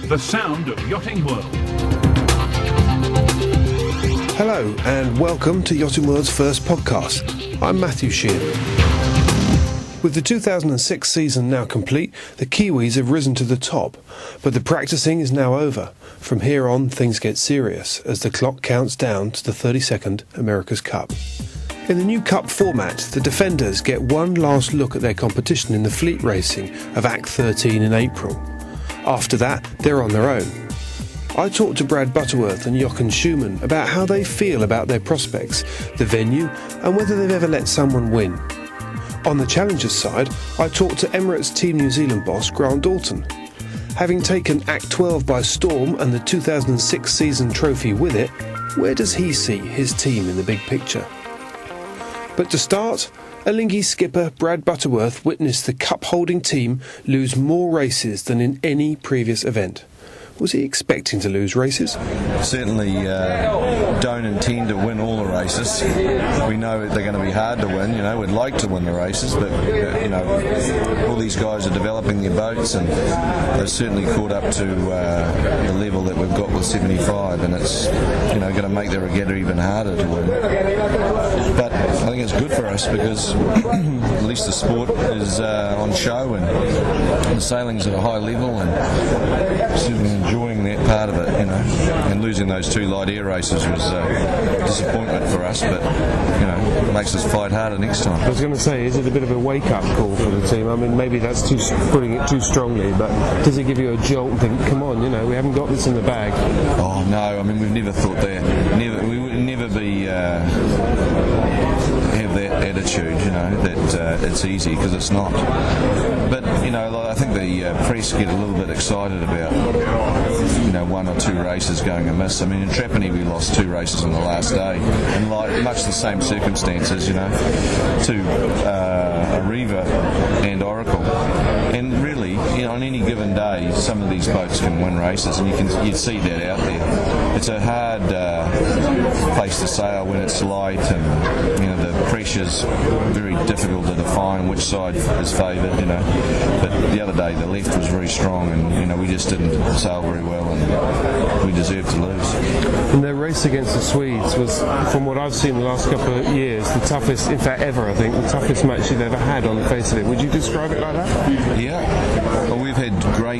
the sound of Yachting World. Hello and welcome to Yachting World's first podcast. I'm Matthew Sheehan. With the 2006 season now complete, the Kiwis have risen to the top, but the practising is now over. From here on, things get serious as the clock counts down to the 32nd America's Cup. In the new Cup format, the defenders get one last look at their competition in the fleet racing of Act 13 in April. After that, they're on their own. I talked to Brad Butterworth and Jochen Schumann about how they feel about their prospects, the venue, and whether they've ever let someone win. On the challengers side, I talked to Emirates Team New Zealand boss Grant Dalton. Having taken Act 12 by storm and the 2006 season trophy with it, where does he see his team in the big picture? But to start, Alinghi skipper Brad Butterworth witnessed the cup-holding team lose more races than in any previous event. Was he expecting to lose races? Certainly don't intend to win all the races. We know they're going to be hard to win. We'd like to win the races, but all these guys are developing their boats, and they've certainly caught up to the level that we've got with 75, and it's going to make the regatta even harder to win. But I think it's good for us because at least the sport is on show, and the sailing's at a high level, and certainly enjoying that part of it, and losing those two light air races was a disappointment for us, but it makes us fight harder next time. I was going to say, is it a bit of a wake-up call for the team? I mean, maybe that's putting it too strongly, but does it give you a jolt and think, come on, we haven't got this in the bag? Oh no, I mean, we've never thought that. We would never be have that attitude, that it's easy, because it's not. But I think the press get a little bit excited about one or two races going amiss. I mean, in Trapani we lost two races on the last day, in much the same circumstances, to Arriva and Oracle. And really, on any given day, some of these boats can win races, and you'd see that out there. It's a hard place to sail when it's light, and the pressure's very difficult to define which side is favoured. But the other day the left was very strong, and we just didn't sail very well, and we deserved to lose. And their race against the Swedes was, from what I've seen the last couple of years, the toughest, in fact ever, I think, the toughest match you've ever had on the face of it. Would you describe it like that? Yeah. Well, we've had great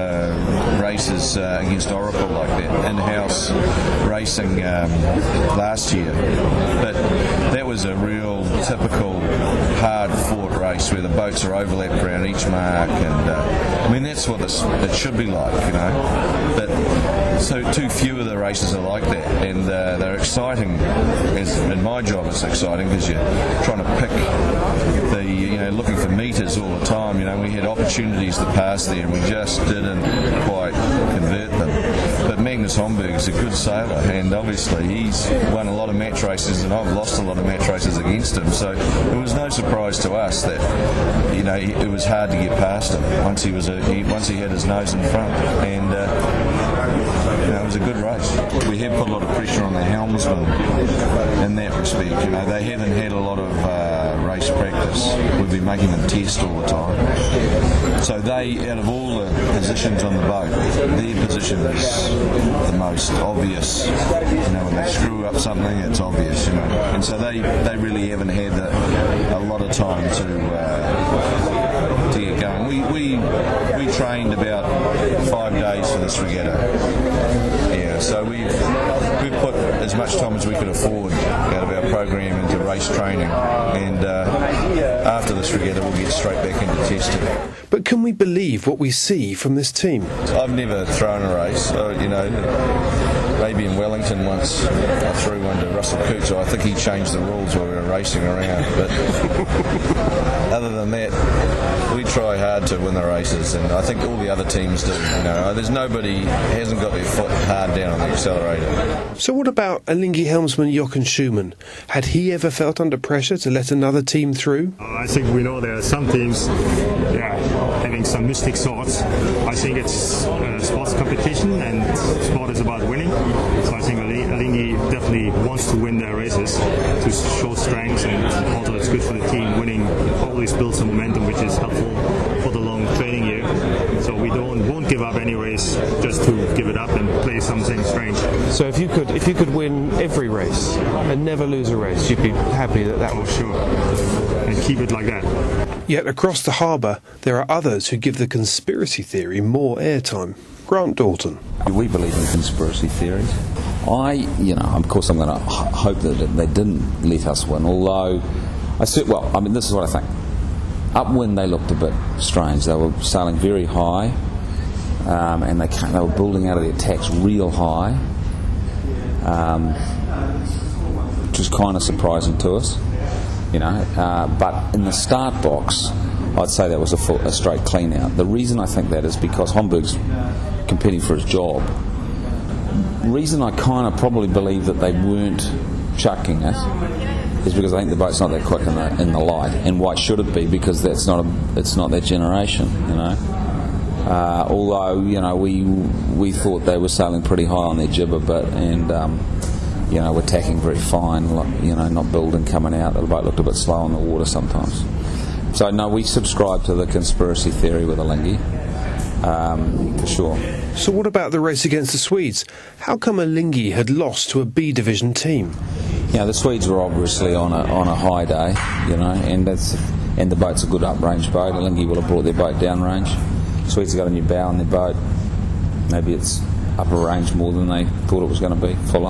races against Oracle like that, in-house racing last year. But that was a real typical hard-fought race where the boats are overlapped around each mark, and that's what it should be like, But so too few of the races are like that, and they're exciting. In my job, it's exciting because you're trying to pick looking for meters all the time. We had opportunities to pass there, and we just didn't quite convert them. But Magnus Homburg is a good sailor, and obviously he's won a lot of match races, and I've lost a lot of match races against him. So it was no surprise to us that it was hard to get past him once he had his nose in front, and it was a good race. We have put a lot of pressure on the helmsmen in that respect. They haven't had a lot of race practice. We've been making them test all the time. So they, out of all the positions on the boat, their position is the most obvious. When they screw up something, it's obvious. And so they really haven't had a lot of time to get going. We trained about 5 days for this regatta. Yeah, so we've put as much time as we could afford out of our program into race training, and after this regatta we'll get straight back into testing. But can we believe what we see from this team? I've never thrown a race. Maybe in Wellington once I threw one to Russell Coote, so I think he changed the rules while we were racing around. But other than that, we try hard to win the races, and I think all the other teams do. There's nobody hasn't got their foot hard down on the accelerator. So what about Alinghi helmsman Jochen Schumann? Had he ever felt under pressure to let another team through? I think we know there are some teams having some mystic thoughts. I think it's a sports competition, and sport is about winning. So I think Alinghi definitely wants to win their races to show strength, and also it's good for the team. Winning always builds some momentum, which is helpful for the long training year. So we won't give up any race just to give it up and play something strange. So if you could win every race and never lose a race, you'd be happy that Oh, sure. And keep it like that. Yet across the harbour, there are others who give the conspiracy theory more airtime. Grant Dalton. We believe in conspiracy theories. Of course I'm going to hope that they didn't let us win, although this is what I think. Upwind they looked a bit strange. They were sailing very high, and they were building out of the attacks real high, which was kind of surprising to us, but in the start box I'd say that was a straight clean out. The reason I think that is because Homburg's competing for his job. The reason I kind of probably believe that they weren't chucking it is because I think the boat's not that quick in the light. And why should it be? Because it's not their generation, Although we thought they were sailing pretty high on their jibber bit, and we're tacking very fine, not building coming out. The boat looked a bit slow on the water sometimes. So no, we subscribe to the conspiracy theory with Alinghi, for sure. So what about the race against the Swedes? How come Alinghi had lost to a B division team? The Swedes were obviously on a high day, and the boat's a good uprange boat. Alinghi will have brought their boat downrange. Swedes have got a new bow on their boat. Maybe it's upper range more than they thought it was going to be, fuller.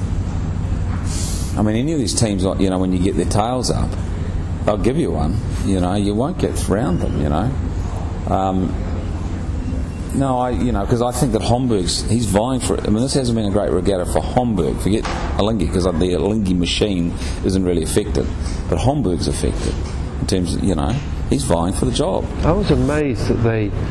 I mean, any of these teams, when you get their tails up, they'll give you one. You won't get around them. Because I think that he's vying for it. I mean, this hasn't been a great regatta for Homburg. Forget Alinghi, because the Alinghi machine isn't really affected. But Homburg's affected in terms of, he's vying for the job. I was amazed that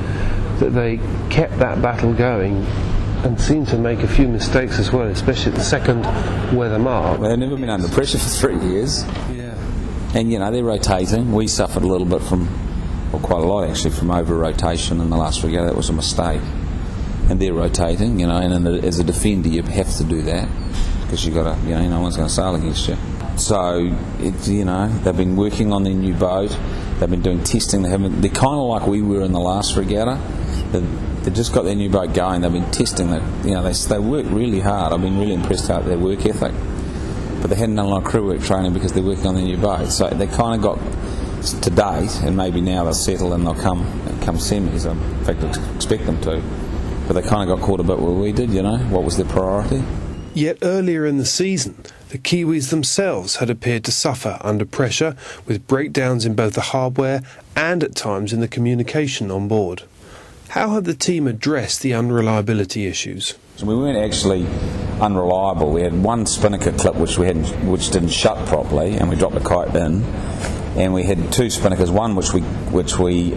they kept that battle going and seemed to make a few mistakes as well, especially at the second weather mark. They've never been under pressure for 3 years. Yeah. And, they're rotating. We suffered a little bit quite a lot actually, from over-rotation in the last regatta. That was a mistake. And they're rotating, and as a defender you have to do that, because you've got to, no one's going to sail against you. So, they've been working on their new boat. They've been doing testing. They're kind of like we were in the last regatta. They've just got their new boat going. They've been testing that. They work really hard. I've been really impressed with their work ethic. But they hadn't done a lot of crew work training because they're working on their new boat. So they kind of got to date, and maybe now they'll settle and they'll come semis. In fact, I expect them to. But they kind of got caught a bit where we did, what was their priority. Yet earlier in the season, the Kiwis themselves had appeared to suffer under pressure, with breakdowns in both the hardware and at times in the communication on board. How had the team addressed the unreliability issues? So we weren't actually unreliable. We had one spinnaker clip which didn't shut properly, and we dropped the kite in. And we had two spinnakers, one which we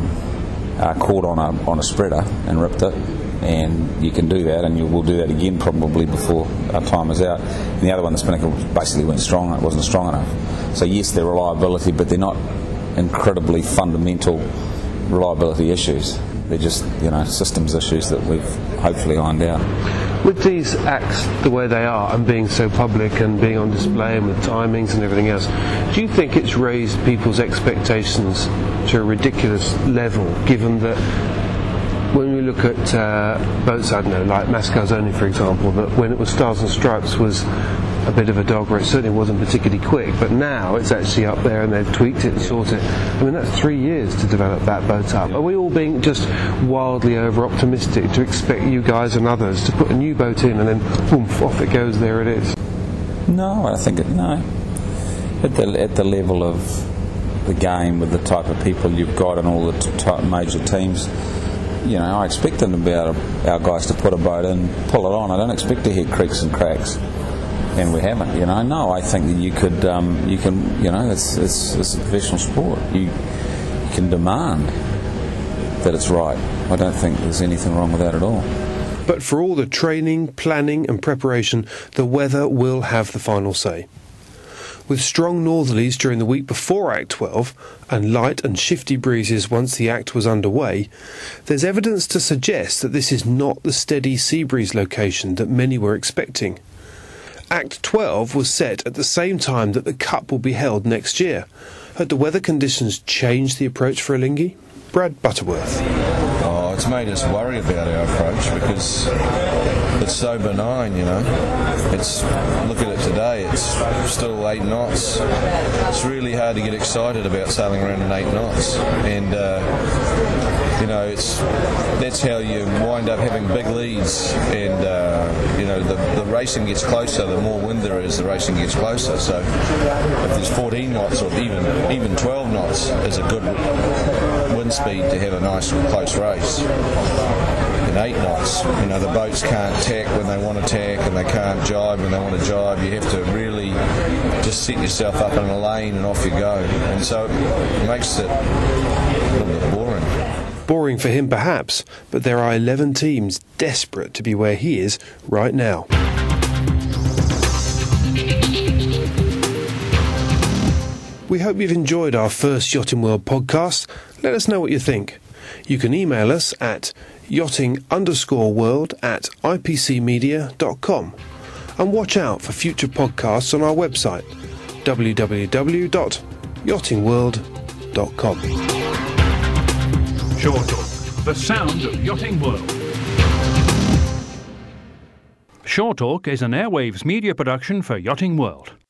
caught on a spreader and ripped it, and you can do that, and we'll do that again probably before our time is out. And the other one, the spinnaker basically wasn't strong enough. So yes, they're reliability, but they're not incredibly fundamental reliability issues. They're just systems issues that we've hopefully ironed out. With these acts the way they are, and being so public and being on display and with timings and everything else, do you think it's raised people's expectations to a ridiculous level, given that when we look at boats, I don't know, like Mascalzone for example, that when it was Stars and Stripes was a bit of a dog race, certainly wasn't particularly quick, but now it's actually up there and they've tweaked it and sorted it. I mean, that's 3 years to develop that boat up. Are we all being just wildly over-optimistic to expect you guys and others to put a new boat in and then boom, off it goes, there it is? No, I think no. At the level of the game, with the type of people you've got and all the major teams, I expect them to be able our guys to put a boat in, pull it on. I don't expect to hit creaks and cracks. And we haven't, No, I think that you could, it's a professional sport. You can demand that it's right. I don't think there's anything wrong with that at all. But for all the training, planning and preparation, the weather will have the final say. With strong northerlies during the week before Act 12 and light and shifty breezes once the Act was underway, there's evidence to suggest that this is not the steady sea breeze location that many were expecting. Act 12 was set at the same time that the Cup will be held next year. Had the weather conditions changed the approach for Alinghi? Brad Butterworth. it's made us worry about our approach because it's so benign, It's, look at it today, it's still 8 knots. It's really hard to get excited about sailing around in 8 knots. And, that's how you wind up having big leads. And, the racing gets closer, the more wind there is, the racing gets closer. So if there's 14 knots or even 12 knots is a good wind speed to have a nice close race. In 8 knots, the boats can't tack when they want to tack and they can't jibe when they want to jibe. You have to really just set yourself up in a lane and off you go. And so it makes it a little bit boring. Boring for him perhaps, but there are 11 teams desperate to be where he is right now. We hope you've enjoyed our first Yachting World podcast. Let us know what you think. You can email us at yachting_world@ipcmedia.com and watch out for future podcasts on our website www.yachtingworld.com. Shore Talk, the sound of Yachting World. Shore Talk is an Airwaves media production for Yachting World.